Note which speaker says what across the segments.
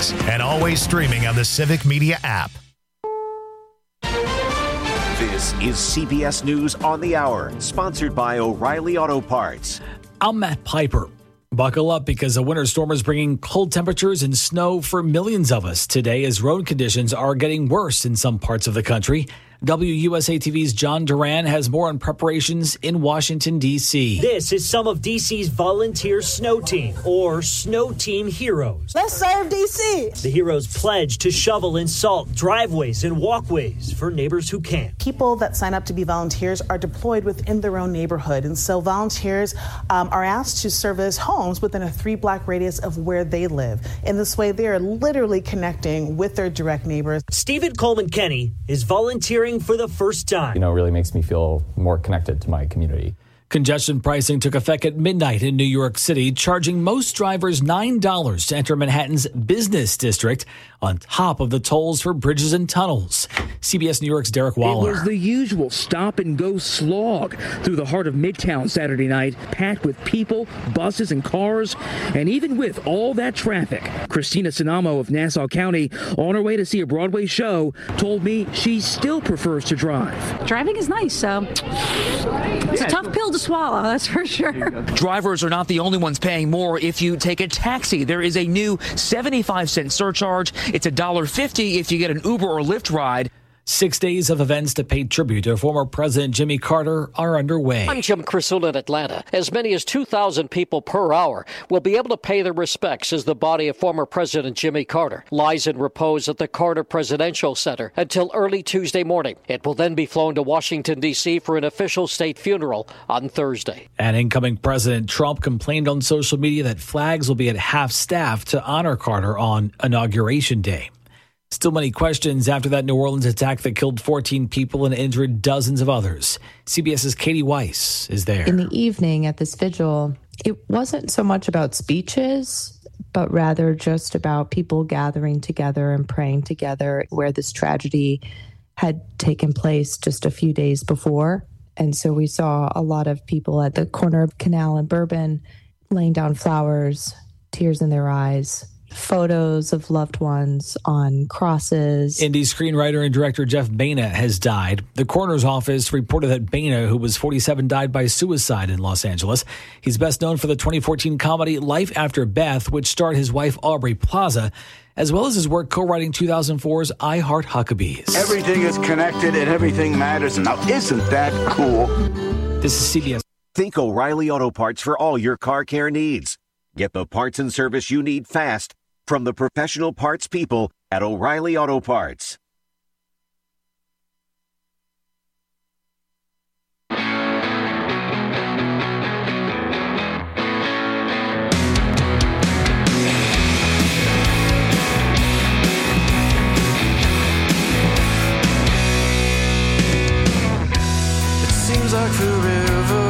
Speaker 1: podcasts and always streaming on the Civic Media app.
Speaker 2: This is CBS News on the Hour, sponsored by O'Reilly Auto Parts.
Speaker 3: I'm Matt Piper. Buckle up because a winter storm is bringing cold temperatures and snow for millions of us today as road conditions are getting worse in some parts of the country. WUSA TV's John Duran has more on preparations in Washington, D.C.
Speaker 4: This is some of D.C.'s volunteer snow team, or Snow Team Heroes.
Speaker 5: Let's serve D.C.
Speaker 4: The heroes pledge to shovel and salt driveways and walkways for neighbors who can't.
Speaker 5: People that sign up to be volunteers are deployed within their own neighborhood, and so volunteers are asked to service homes within a 3-block radius of where they live. In this way, they are literally connecting with their direct neighbors.
Speaker 4: Stephen Coleman Kenny is volunteering for the first time.
Speaker 6: It really makes me feel more connected to my community.
Speaker 3: Congestion pricing took effect at midnight in New York City, charging most drivers $9 to enter Manhattan's business district on top of the tolls for bridges and tunnels. CBS New York's Derek Waller.
Speaker 7: It was the usual stop-and-go slog through the heart of Midtown Saturday night, packed with people, buses, and cars. And even with all that traffic, Christina Sinamo of Nassau County, on her way to see a Broadway show, told me she still prefers to drive.
Speaker 8: Driving is nice, so it's a tough pill to swallow, that's for sure.
Speaker 9: Drivers are not the only ones paying more if you take a taxi. There is a new 75-cent surcharge. It's $1.50 if you get an Uber or Lyft ride.
Speaker 3: 6 days of events to pay tribute to former President Jimmy Carter are underway.
Speaker 10: I'm Jim Crisul in Atlanta. As many as 2,000 people per hour will be able to pay their respects as the body of former President Jimmy Carter lies in repose at the Carter Presidential Center until early Tuesday morning. It will then be flown to Washington, D.C. for an official state funeral on Thursday.
Speaker 3: And incoming President Trump complained on social media that flags will be at half-staff to honor Carter on Inauguration Day. Still many questions after that New Orleans attack that killed 14 people and injured dozens of others. CBS's Katie Weiss is there.
Speaker 11: In the evening at this vigil, it wasn't so much about speeches, but rather just about people gathering together and praying together where this tragedy had taken place just a few days before. And so we saw a lot of people at the corner of Canal and Bourbon laying down flowers, tears in their eyes, photos of loved ones on crosses.
Speaker 3: Indie screenwriter and director Jeff Baena has died. The coroner's office reported that Baena, who was 47, died by suicide in Los Angeles. He's best known for the 2014 comedy Life After Beth, which starred his wife Aubrey Plaza, as well as his work co-writing 2004's I Heart Huckabees.
Speaker 12: Everything is connected and everything matters. Now, isn't that cool?
Speaker 3: This is CBS.
Speaker 2: Think O'Reilly Auto Parts for all your car care needs. Get the parts and service you need fast from the professional parts people at O'Reilly Auto Parts.
Speaker 13: It seems like forever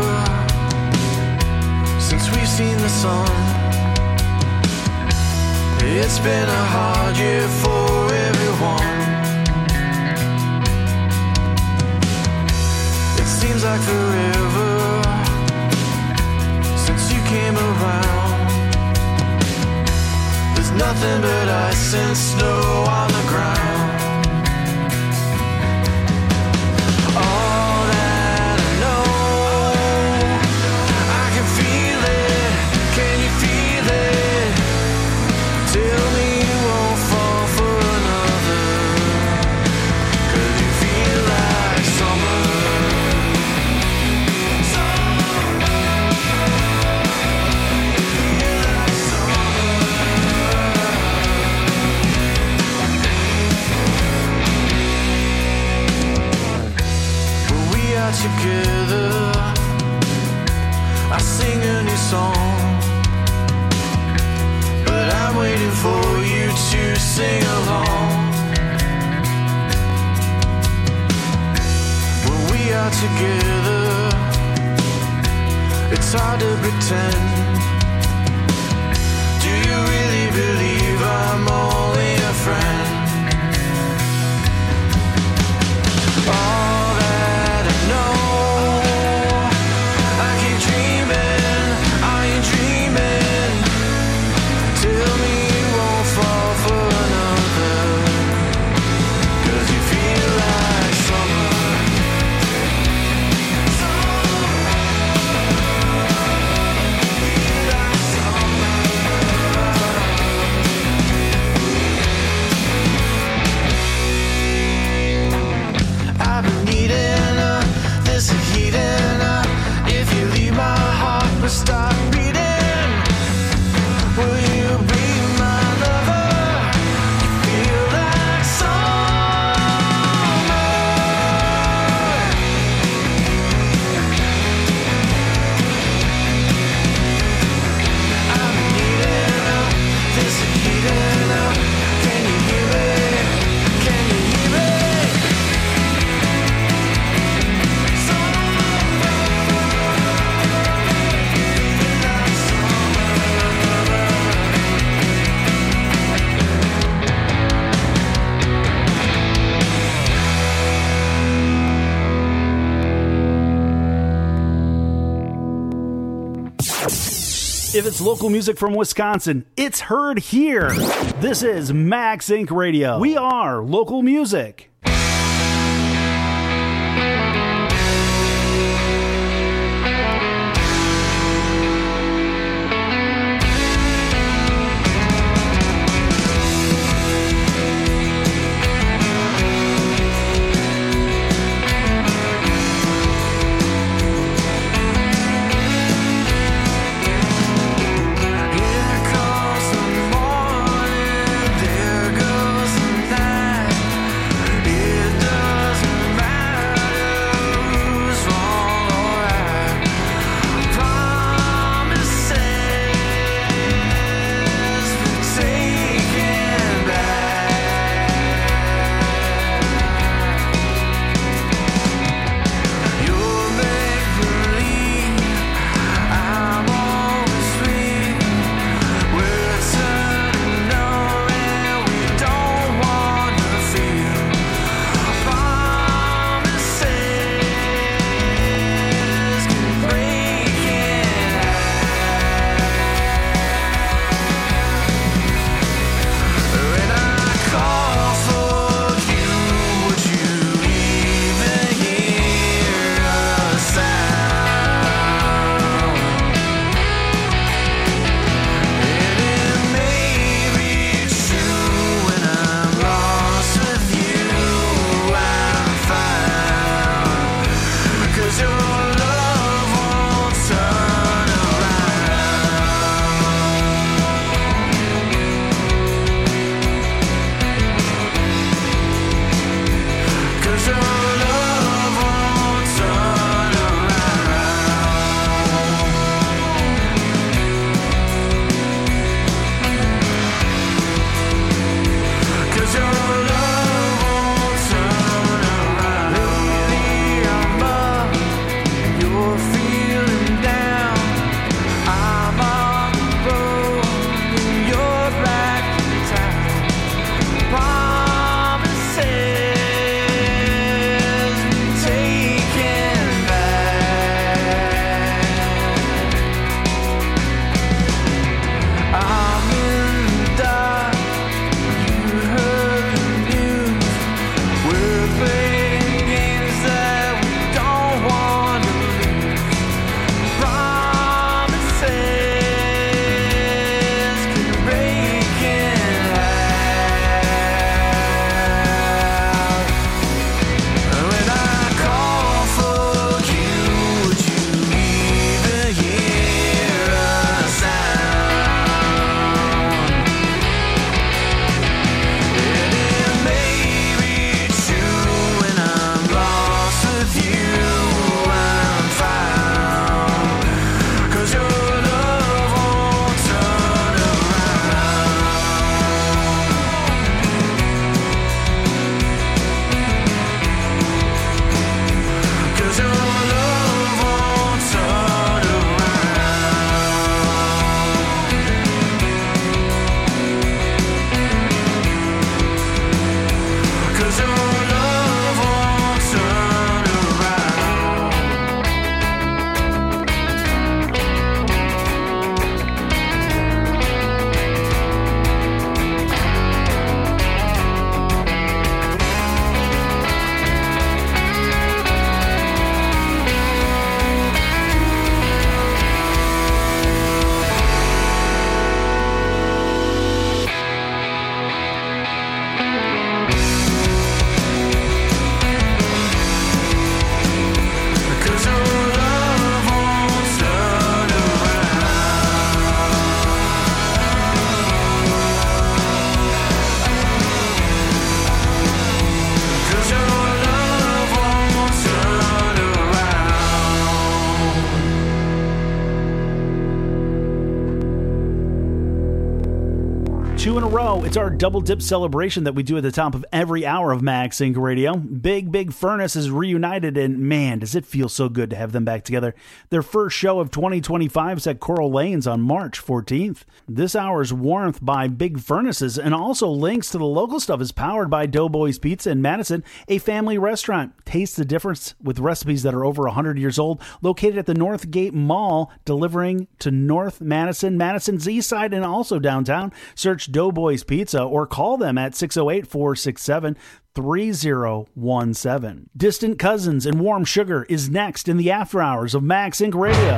Speaker 13: since we've seen the sun. It's been a hard year for everyone. It seems like forever since you came around. There's nothing but ice and snow on the ground. All that I know, I can feel it. Can you feel it? Tell me you won't fall for another, 'cause you feel like summer. When we are together, I sing a new song, but I'm waiting for you to sing along. When we are together, it's hard to pretend. Do you really believe I'm only a friend? All that I know, I keep dreaming, are you dreaming? Tell me you won't fall for
Speaker 14: If it's local music from Wisconsin, it's heard here. This is Max Inc. Radio. We are local music. It's our double dip celebration that we do at the top of every hour of Max Inc. Radio. Big Furnace is reunited, and man, does it feel so good to have them back together. Their first show of 2025 is at Coral Lanes on March 14th. This hour's Warmth by Big Furnaces and also links to the local stuff is powered by Doughboys Pizza in Madison, a family restaurant. Taste the difference with recipes that are over 100 years old, located at the Northgate Mall, delivering to North Madison, Madison's east side, and also downtown. Search Doughboys Pizza or call them at 608-467-3017. Distant Cousins and Warm Sugar is next in the after hours of Max Inc. Radio.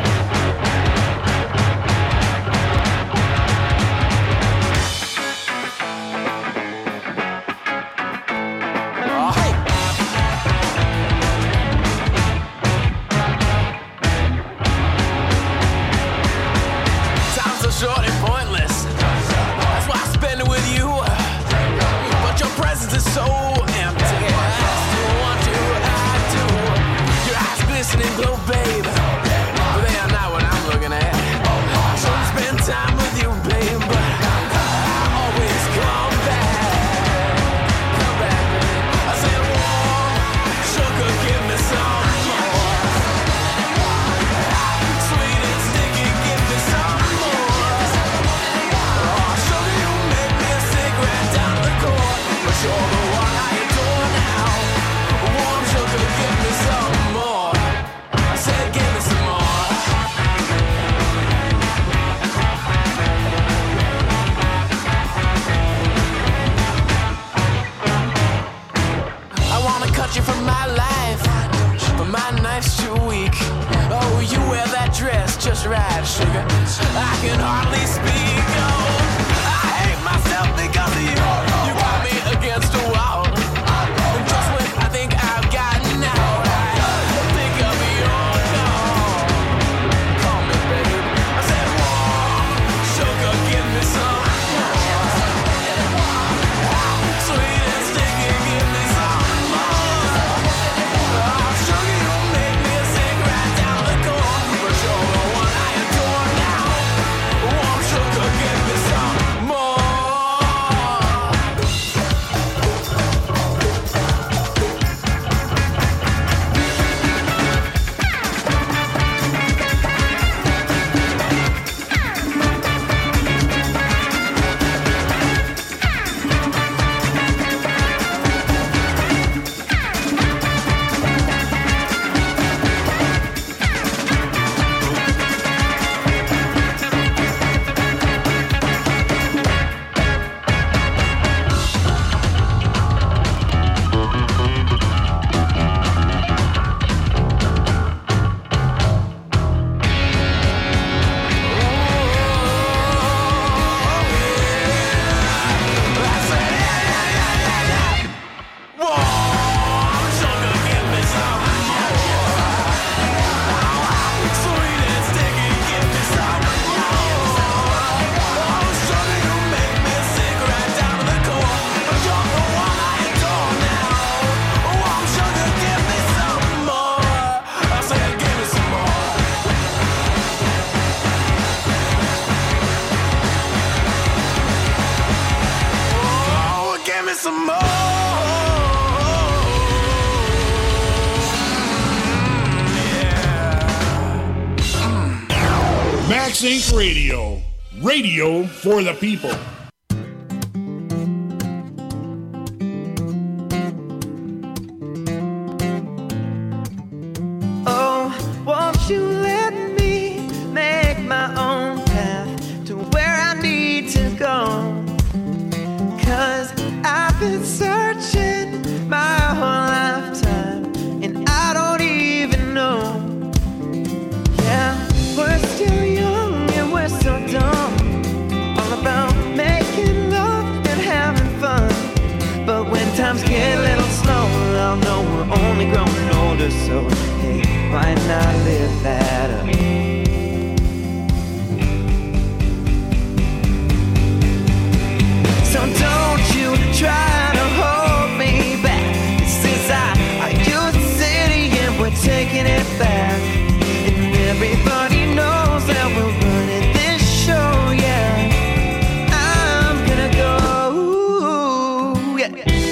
Speaker 15: Max Inc. Radio. Radio for the people.
Speaker 13: Oh, won't you let me make my own path to where I need to go? 'Cause I've been searching my whole lifetime and I don't even know. Yeah, we're still young and we're so dumb, all about making love and having fun. But when times get a little slower, I'll know we're only growing older. So hey, why not live that up? So don't you try to hold me back. Since I used the city and we're taking it back. And everybody knows that we're running this show, yeah. I'm gonna go. yeah.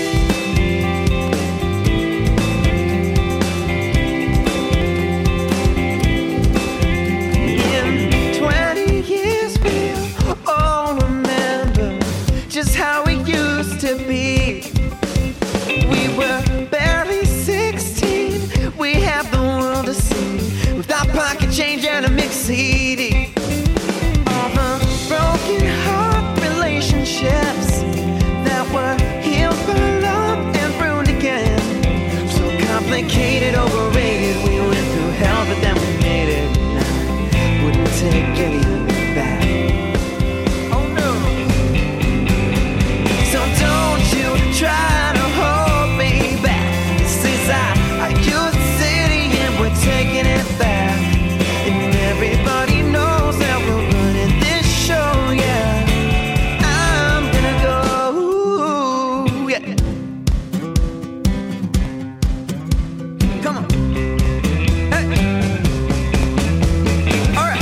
Speaker 13: In 20 years we'll all remember just how we used to be. We were barely 16, we had the world to see, without pocket change and a mixed CD. All the broken heart relationships that were healed, burned up and ruined again. So complicated, overrated, we went through hell but then we made it. Wouldn't take any of it back. Oh no. So don't you try to hold me back. This is our youth city and we're taking it back. And everybody knows that we're running this show, yeah. I'm gonna go, yeah. Come on. Hey. All right.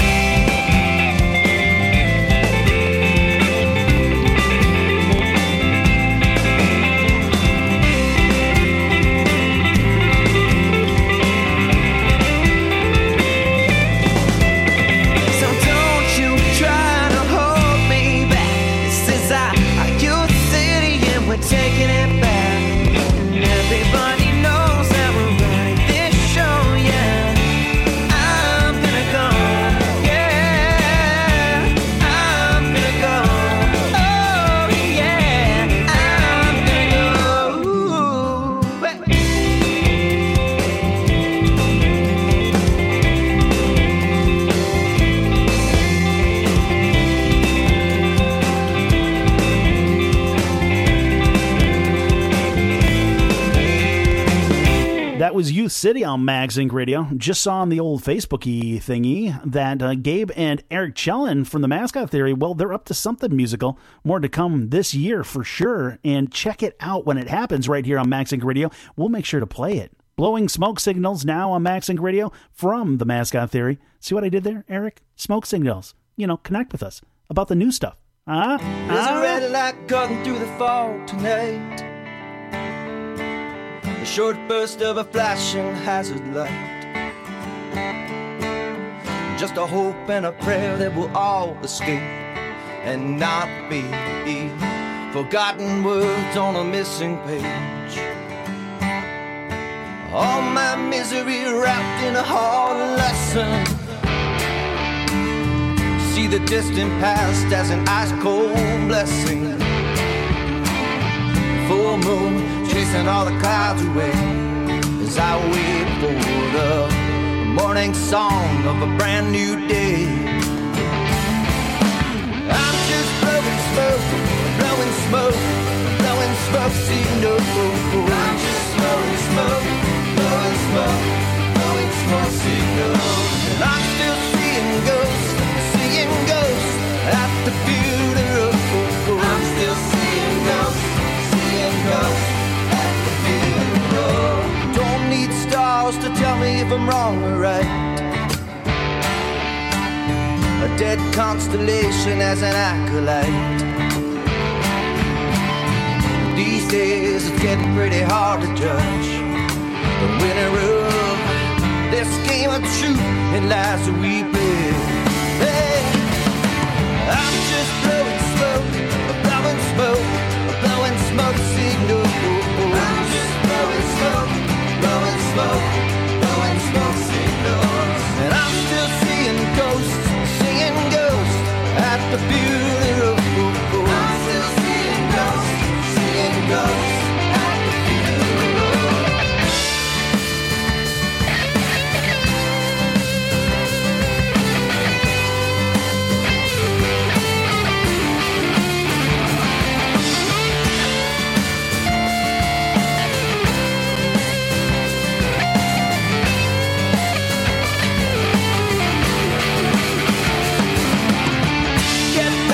Speaker 13: So don't you try to hold me back. This is our youth city and we're taking it back. And everybody knows that we're running this show, yeah. I'm gonna go, yeah. I'm gonna go, oh yeah. I'm gonna go.
Speaker 14: That was Youth City on Max Inc. Radio. Just saw on the old Facebooky thingy that Gabe and Eric Chellin from the Mascot Theory, well, they're up to something musical. More to come this year for sure. And check it out when it happens right here on Max Inc. Radio. We'll make sure to play it. Blowing Smoke Signals now on Max Inc. Radio from the Mascot Theory. See what I did there, Eric? Smoke signals. You know, connect with us about the new stuff.
Speaker 13: There's a red light cutting through the fog tonight. A short burst of a flashing hazard light. Just a hope and a prayer that we'll all escape and not be forgotten words on a missing page. All my misery wrapped in a hard lesson. See the distant past as an ice-cold blessing. Full moon chasing all the clouds away as I wait for the morning song of a brand new day. I'm just blowing smoke, blowing smoke, blowing smoke signals. I'm just blowing smoke, blowing smoke, blowing smoke signals. And I'm still seeing ghosts at the funeral. I'm still seeing ghosts at the funeral. Don't need stars to tell me if I'm wrong or right. A dead constellation as an acolyte. These days it's getting pretty hard to judge the winner of this game of truth and lies that we play. Hey, I'm just blowing smoke, blowing smoke, blowing smoke signals. I'm just blowing smoke, blowing smoke, blowing smoke signals. And I'm still seeing ghosts at the funeral. I'm still seeing ghosts at the funeral. Get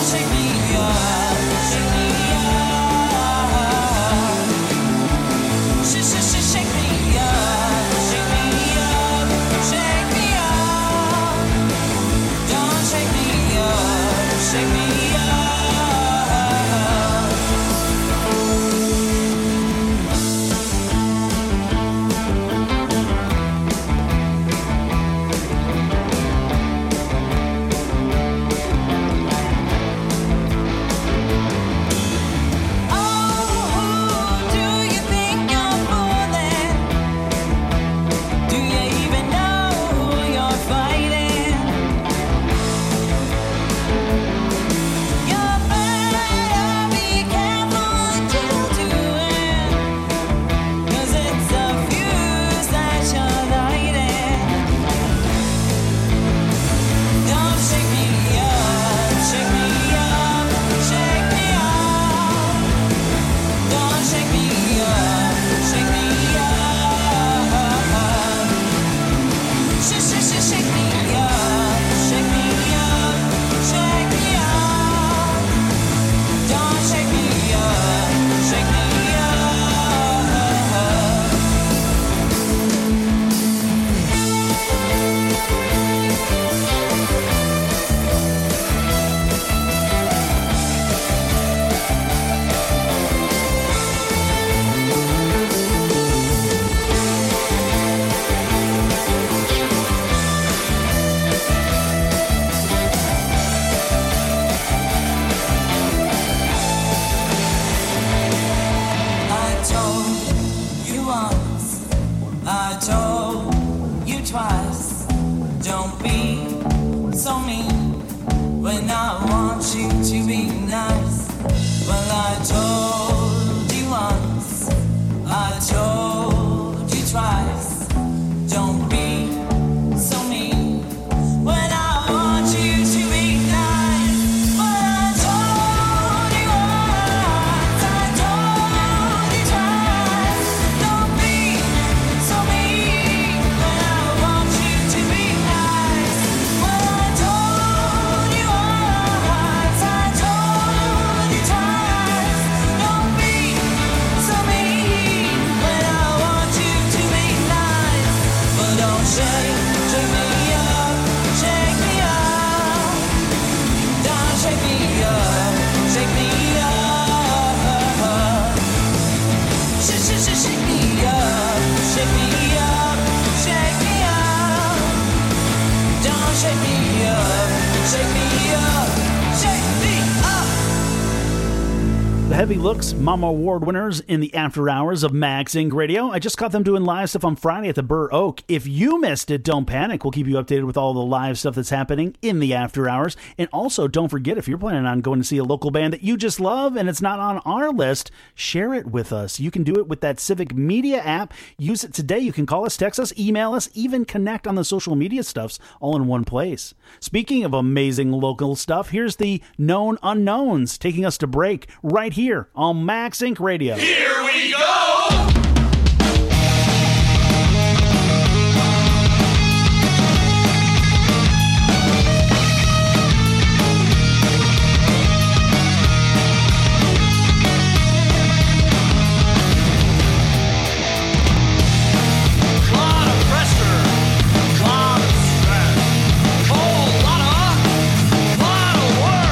Speaker 14: Heavy Looks, Mama Award winners in the after hours of Max Inc. Radio. I just caught them doing live stuff on Friday at the Burr Oak. If you missed it, don't panic. We'll keep you updated with all the live stuff that's happening in the after hours. And also, don't forget, if you're planning on going to see a local band that you just love and it's not on our list, share it with us. You can do it with that Civic Media app. Use it today. You can call us, text us, email us, even connect on the social media stuffs all in one place. Speaking of amazing local stuff, here's the Known Unknowns taking us to break right here on Max Inc. Radio.
Speaker 15: Here we go!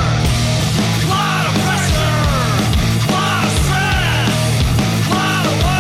Speaker 13: Lot of pressure, lot of stress, lot of work.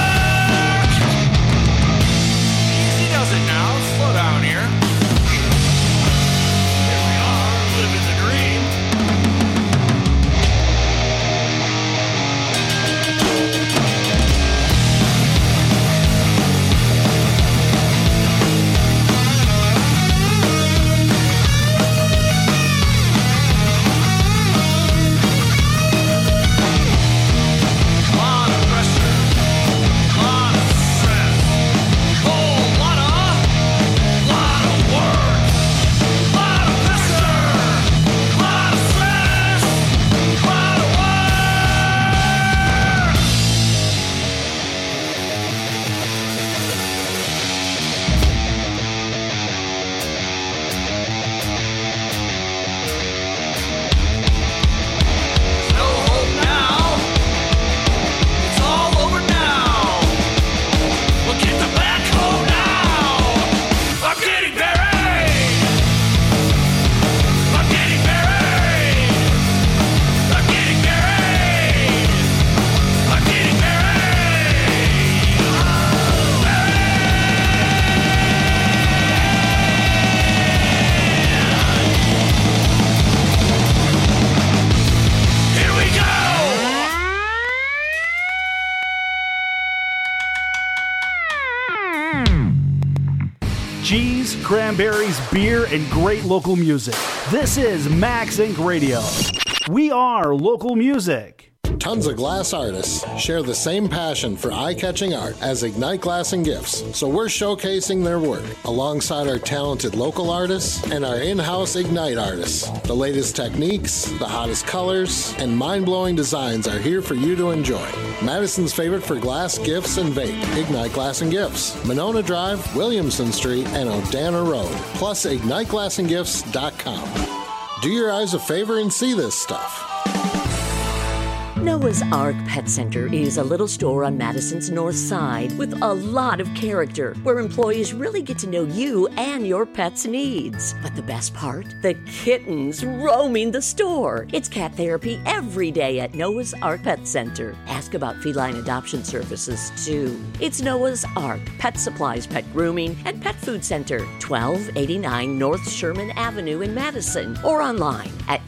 Speaker 14: sports, cranberries, beer, and great local music. This is Max Inc. Radio. We are local music.
Speaker 16: Tons of glass artists share the same passion for eye-catching art as Ignite Glass and Gifts, so we're showcasing their work alongside our talented local artists and our in-house Ignite artists. The latest techniques, the hottest colors, and mind-blowing designs are here for you to enjoy. Madison's favorite for glass, gifts, and vape, Ignite Glass and Gifts. Monona Drive, Williamson Street, and Odana Road, plus IgniteGlassandGifts.com. Do your eyes a favor and see this stuff.
Speaker 17: Noah's Ark Pet Center is a little store on Madison's north side with a lot of character, where employees really get to know you and your pet's needs. But the best part? The kittens roaming the store. It's cat therapy every day at Noah's Ark Pet Center. Ask about feline adoption services, too. It's Noah's Ark Pet Supplies, Pet Grooming, and Pet Food Center, 1289 North Sherman Avenue in Madison, or online at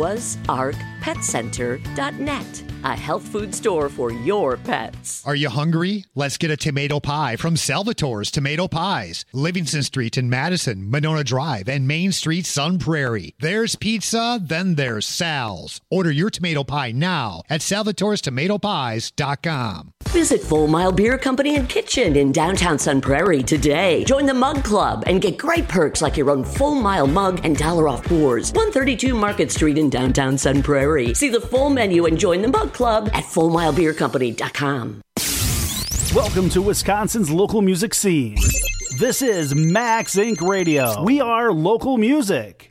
Speaker 17: noahsarkpetcenter.net. A health food store for your pets.
Speaker 18: Are you hungry? Let's get a tomato pie from Salvatore's Tomato Pies. Livingston Street in Madison, Monona Drive, and Main Street, Sun Prairie. There's pizza, then there's Sal's. Order your tomato pie now at salvatorestomatopies.com.
Speaker 17: Visit Full Mile Beer Company and Kitchen in downtown Sun Prairie today. Join the Mug Club and get great perks like your own Full Mile mug and $1 off pours. 132 Market Street in downtown Sun Prairie. See the full menu and join the Mug Club at FullMileBeerCompany.com.
Speaker 14: Welcome to Wisconsin's local music scene. This is Max Inc. Radio. We are local music.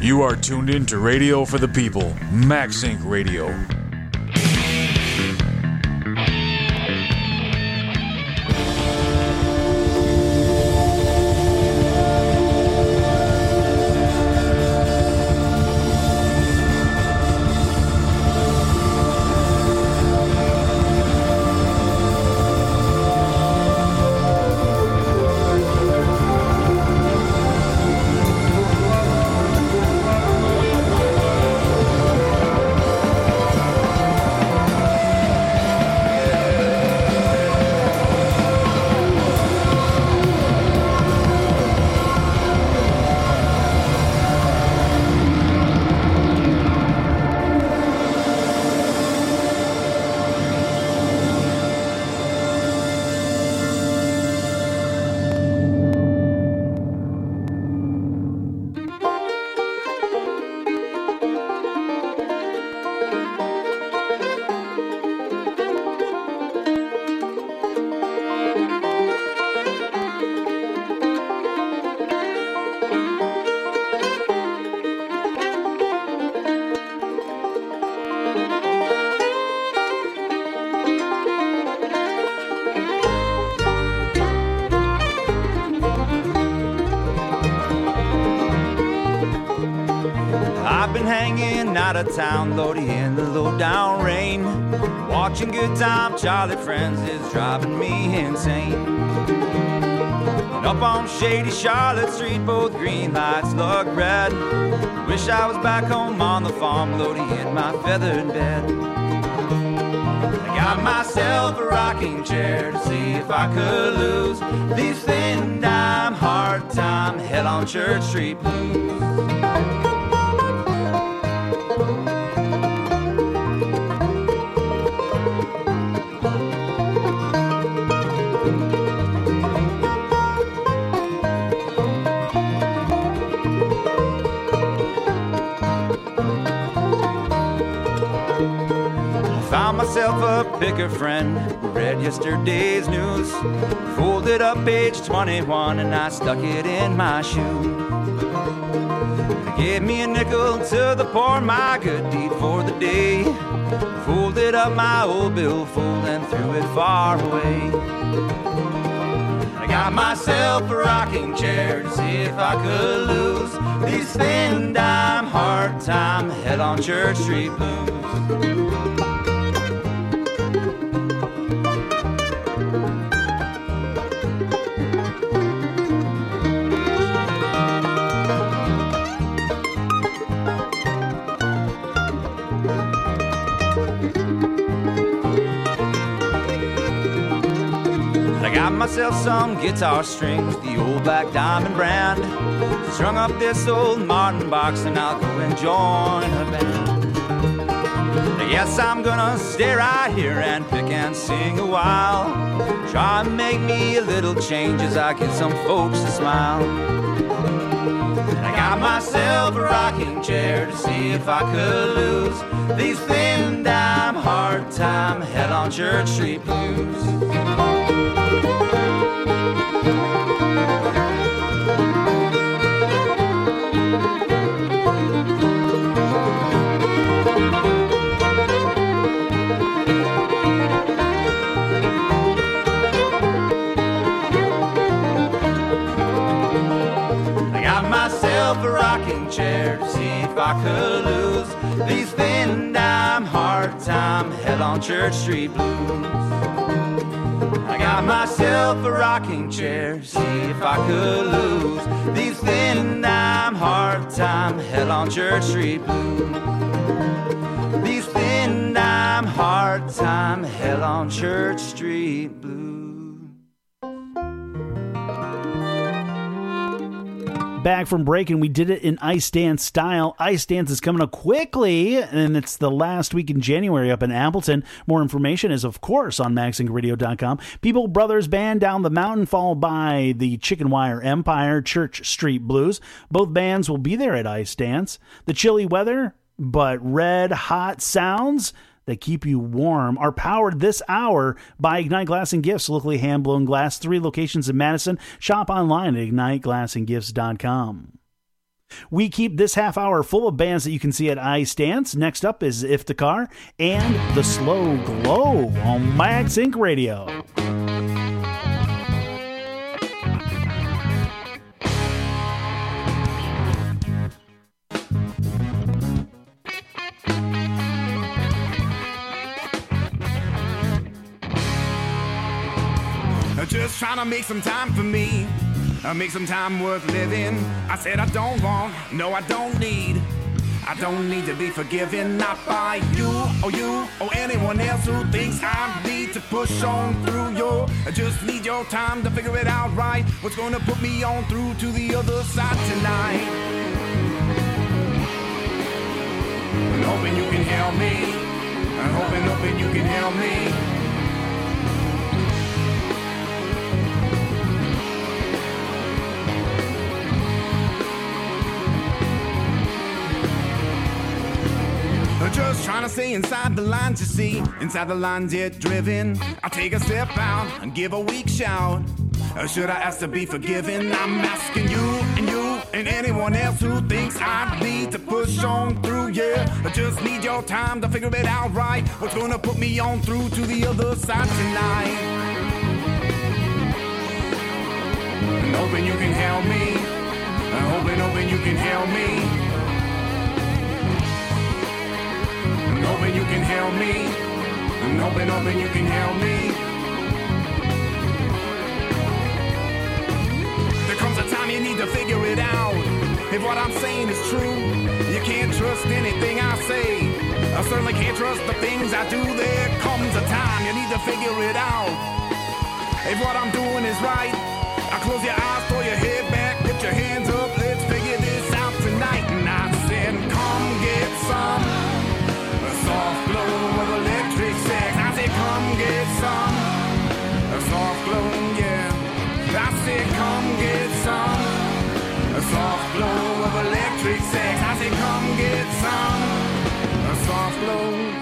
Speaker 19: You are tuned in to Radio for the People, Max Inc. Radio.
Speaker 20: Out of town, Lodi in the low down rain, watching Good Time Charlie Friends is driving me insane. And up on shady Charlotte Street, both green lights look red. Wish I was back home on the farm, Lodi in my feathered bed. I got myself a rocking chair to see if I could lose these thin dime, hard time, hell on Church Street blues. Myself a picker friend who read yesterday's news, folded up page 21 and I stuck it in my shoe. They gave me a nickel to the poor, my good deed for the day. Folded up my old billfold and threw it far away. I got myself a rocking chair to see if I could lose these thin dime, hard time, hell on Church Street blues. Myself some guitar strings, the old Black Diamond brand. Strung up this old Martin box and I'll go and join a band. Yes, I'm gonna stay right here and pick and sing a while. Try and make me a little change as I get some folks to smile. I got myself a rocking chair to see if I could lose these thin dime, hard time, hell on Church Street blues. A rocking chair to see if I could lose these thin dime, hard time, hell on Church Street blues. I got myself a rocking chair to see if I could lose these thin dime, hard time, hell on Church Street blues. These thin dime, hard time, hell on Church Street blues.
Speaker 14: Back from break, and we did it in Ice Dance style. Ice Dance is coming up quickly, and it's the last week in January up in Appleton. More information is, of course, on MaxIncRadio.com. People Brothers Band Down the Mountain, followed by the Chicken Wire Empire, Church Street Blues. Both bands will be there at Ice Dance. The chilly weather, but red hot sounds that keep you warm are powered this hour by Ignite Glass and Gifts, locally hand-blown glass, 3 locations in Madison. Shop online at IgniteGlassandGifts.com. We keep this half hour full of bands that you can see at iStance. Next up is Iftikhar and The Slow Glow on Max Inc. Radio.
Speaker 21: Just trying to make some time for me, make some time worth living. I said I don't want, no I don't need. I don't need to be forgiven, not by you or anyone else who thinks I need to push on through your. I just need your time to figure it out right. What's gonna put me on through to the other side tonight? I'm hoping you can help me. I'm hoping you can help me. Just trying to stay inside the lines, you see. Inside the lines, yet driven. I take a step out and give a weak shout. Should I ask to be forgiven? I'm asking you and anyone else who thinks I need to push on through, yeah. I just need your time to figure it out right. What's gonna put me on through to the other side tonight? I'm hoping you can help me. I'm hoping you can help me. Hoping you can help me. I'm hoping you can help me. There comes a time you need to figure it out. If what I'm saying is true, you can't trust anything I say. I certainly can't trust the things I do. There comes a time you need to figure it out. If what I'm doing is right, I close your eyes, throw your head back, put your hands up, let's figure this out tonight. And I said, come get some soft glow of electric sex. I said, come get some soft glow, yeah. I said, come get some soft glow of electric sex. I said, come get some soft glow.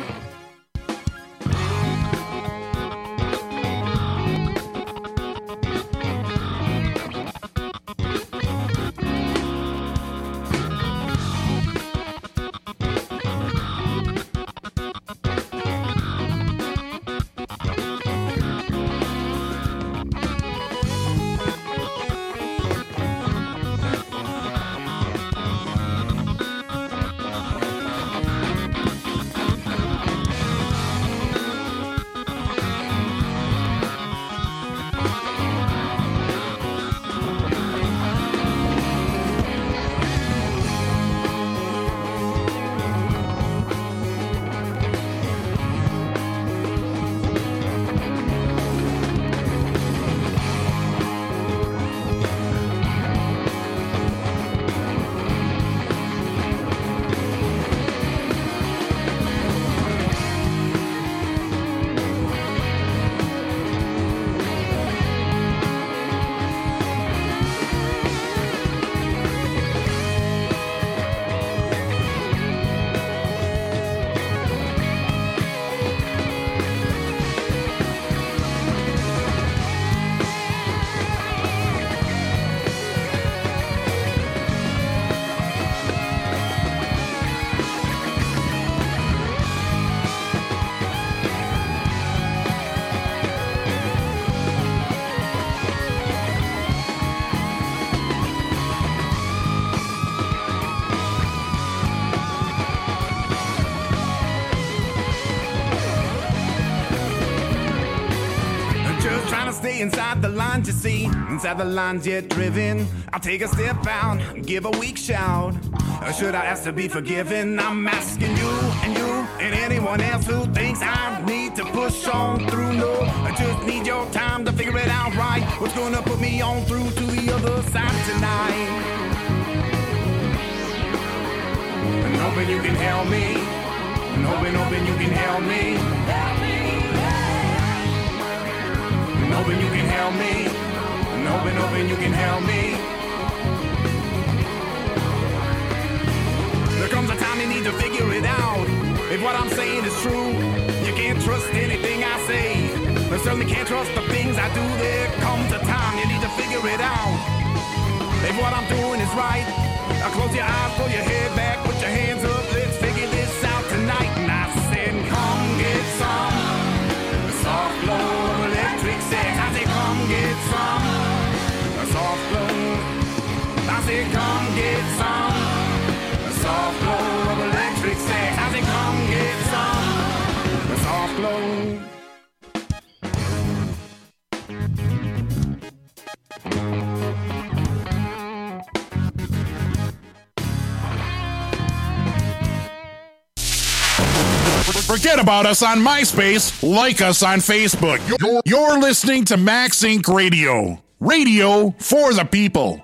Speaker 21: Inside the lines, you see, inside the lines yet driven. I'll take a step out, give a weak shout. Should I ask to be forgiven? I'm asking you and anyone else who thinks I need to push on through. No, I just need your time to figure it out right. What's gonna put me on through to the other side tonight? I'm hoping you can help me. I'm hoping you can help me. Hoping you can help me. Hoping you can help me. There comes a time you need to figure it out. If what I'm saying is true, you can't trust anything I say. I certainly can't trust the things I do. There comes a time you need to figure it out. If what I'm doing is right, Close your eyes, pull your head back, put your hands up, let's figure this out tonight. And I said, come get some soft glow electric sex. I said, come get some soft glow. I said, come get some soft glow electric sex. I said, come get some soft glow.
Speaker 15: Forget about us on MySpace. Like us on Facebook. You're listening to Max Inc. Radio. Radio for the people.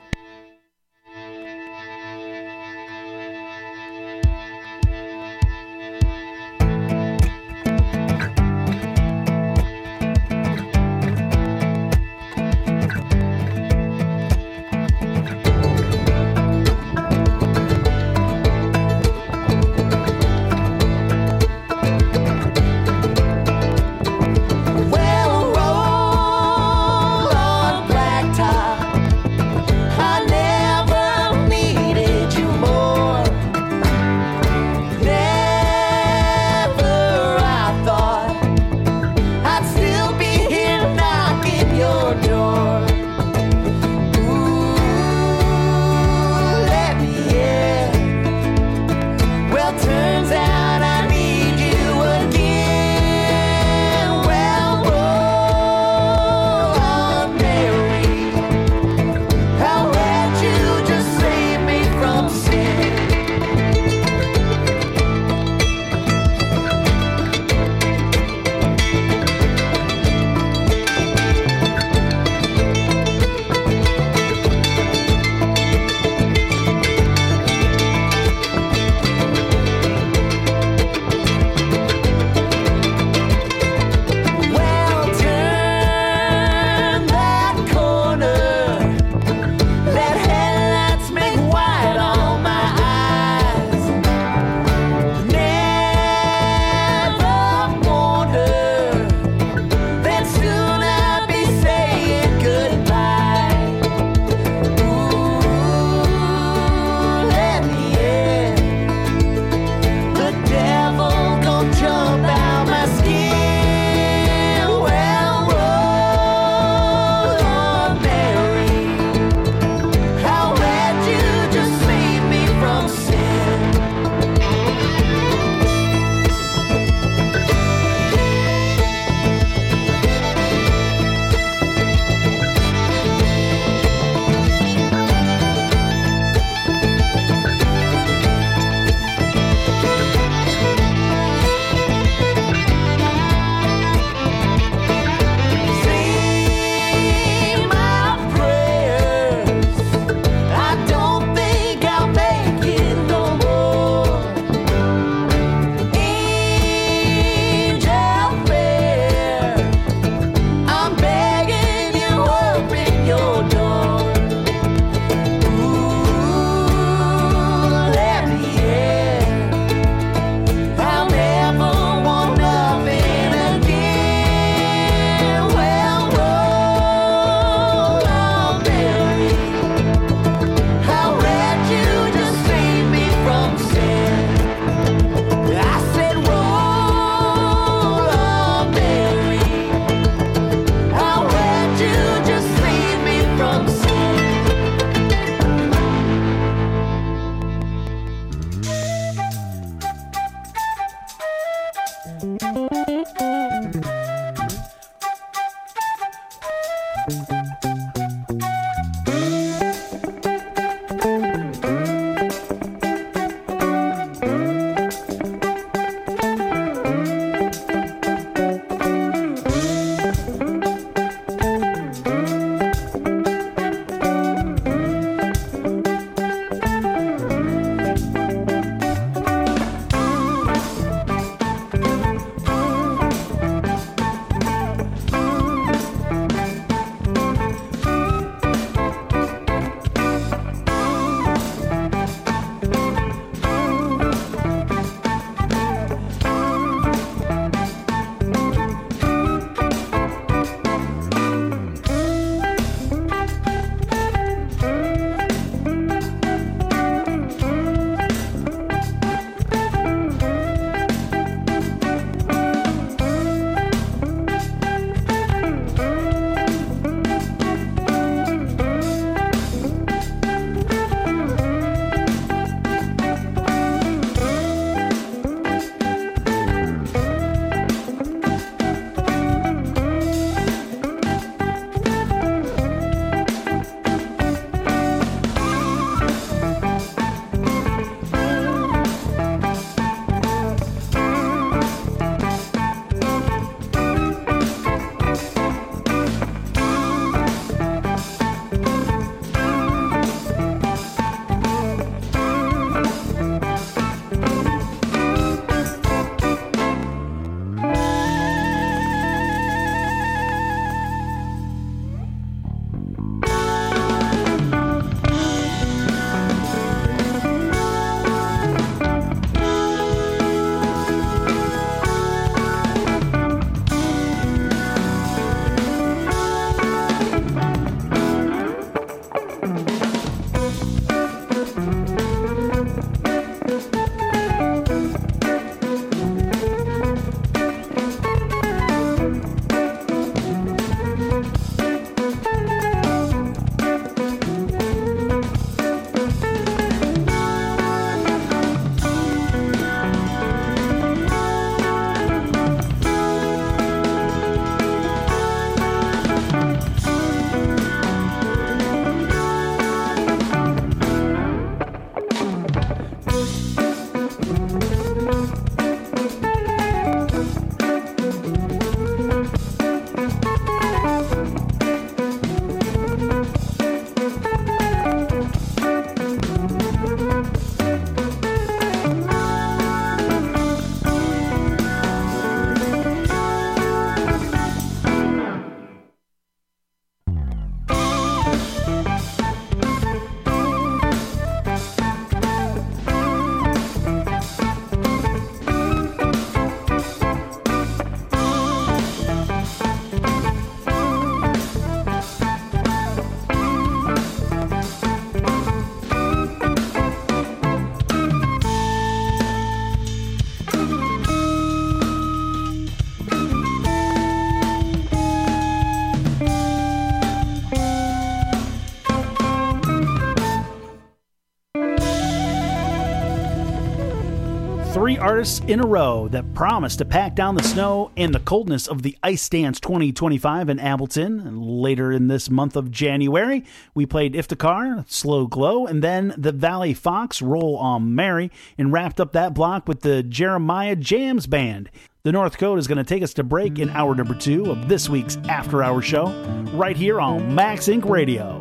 Speaker 14: 3 artists in a row that promise to pack down the snow and the coldness of the Ice Dance 2025 in Appleton. And later in this month of January, we played Iftikhar, Slow Glow, and then the Valley Fox, Roll on Mary, and wrapped up that block with the Jeremiah Jams Band. The North Code is going to take us to break in hour number 2 of this week's After Hours show, right here on Max Inc. Radio.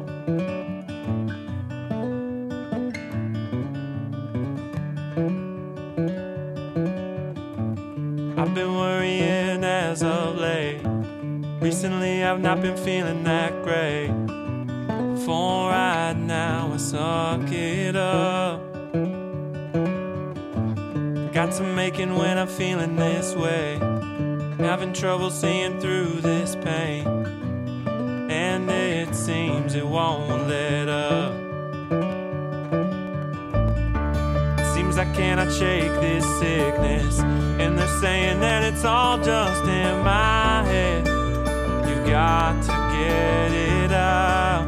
Speaker 1: I've been worrying as of late. Recently I've not been feeling that great. For right now I suck it up. Got to making when I'm feeling this way. Having trouble seeing through this pain. And it seems it won't let up. Seems I cannot shake this sickness. And they're saying that it's all just in my head. You got to get it out.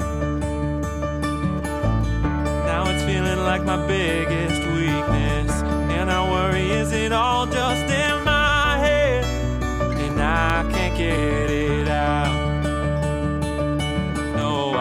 Speaker 1: Now it's feeling like my biggest weakness. And I worry, is it all just in my head? And I can't get it out. No,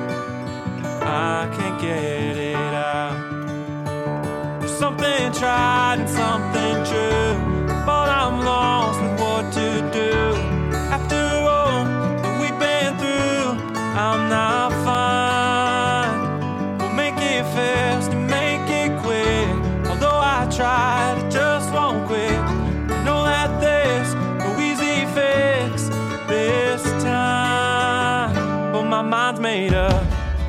Speaker 1: I can't get it out. Something tried and something true, but I'm lost with what to do. After all that we've been through, I'm not fine. We'll make it fast and make it quick. Although I tried, it just won't quit. I know that there's no easy fix this time, but my mind's made up.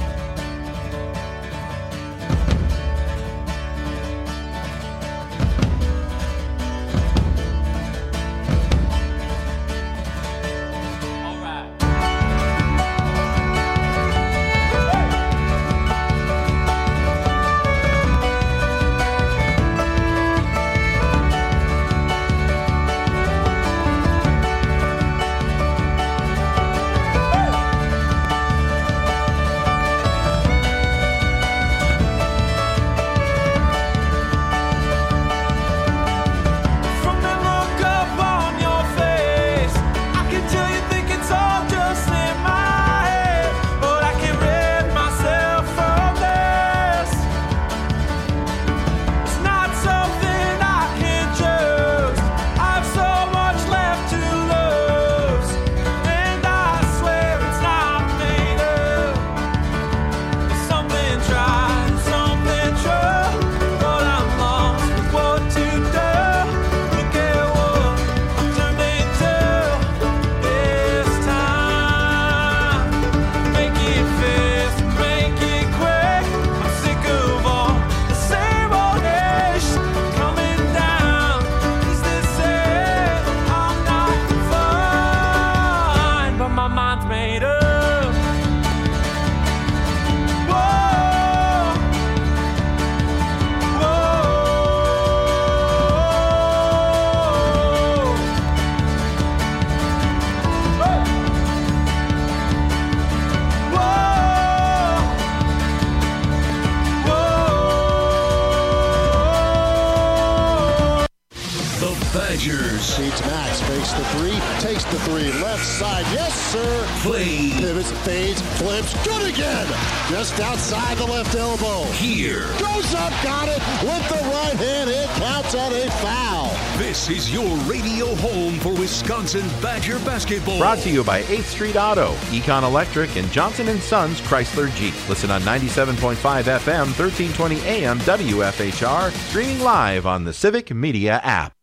Speaker 16: Beats Max, fakes the three, takes the three, left side, yes sir.
Speaker 22: Play.
Speaker 16: Pivots, fades, flips, good again. Just outside the left elbow.
Speaker 22: Here.
Speaker 16: Goes up, got it, with the right hand, it counts at a foul.
Speaker 22: This is your radio home for Wisconsin Badger basketball.
Speaker 23: Brought to you by 8th Street Auto, Econ Electric, and Johnson & Sons Chrysler Jeep. Listen on 97.5 FM, 1320 AM, WFHR, streaming live on the Civic Media app.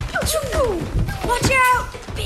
Speaker 24: Watch out!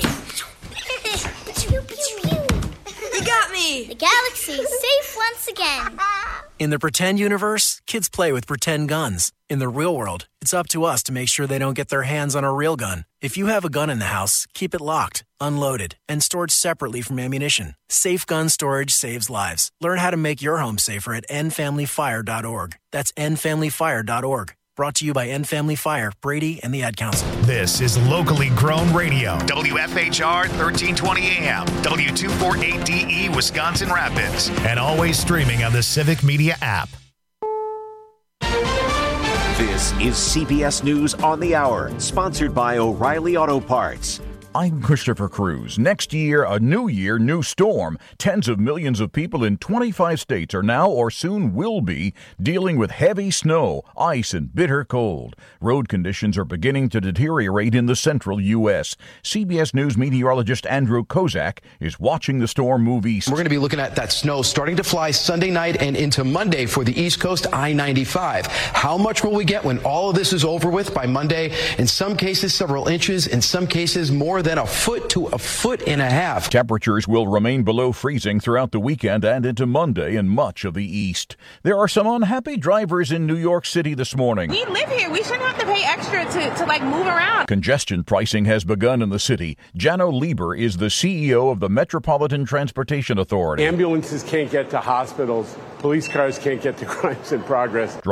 Speaker 24: You got me!
Speaker 25: The galaxy is safe once again.
Speaker 26: In the pretend universe, kids play with pretend guns. In the real world, it's up to us to make sure they don't get their hands on a real gun. If you have a gun in the house, keep it locked, unloaded, and stored separately from ammunition. Safe gun storage saves lives. Learn how to make your home safer at endfamilyfire.org. That's endfamilyfire.org. Brought to you by End Family Fire, Brady, and the Ad Council.
Speaker 27: This is locally grown radio. WFHR 1320 AM, W248DE, Wisconsin Rapids. And always streaming on the Civic Media app.
Speaker 2: This is CBS News on the Hour, sponsored by O'Reilly Auto Parts.
Speaker 4: I'm Christopher Cruz. Next year, a new year, new storm. Tens of millions of people in 25 states are now or soon will be dealing with heavy snow, ice, and bitter cold. Road conditions are beginning to deteriorate in the central U.S. CBS News meteorologist Andrew Kozak is watching the storm move east.
Speaker 5: We're going to be looking at that snow starting to fly Sunday night and into Monday for the East Coast I-95. How much will we get when all of this is over with by Monday? In some cases, several inches. In some cases, more than a foot to a foot and a half.
Speaker 4: Temperatures will remain below freezing throughout the weekend and into Monday in much of the east. There are some unhappy drivers in New York City this morning.
Speaker 6: We live here. We shouldn't have to pay extra to move around.
Speaker 4: Congestion pricing has begun in the city. Jano Lieber is the CEO of the Metropolitan Transportation Authority.
Speaker 7: Ambulances can't get to hospitals. Police cars can't get to crimes in progress.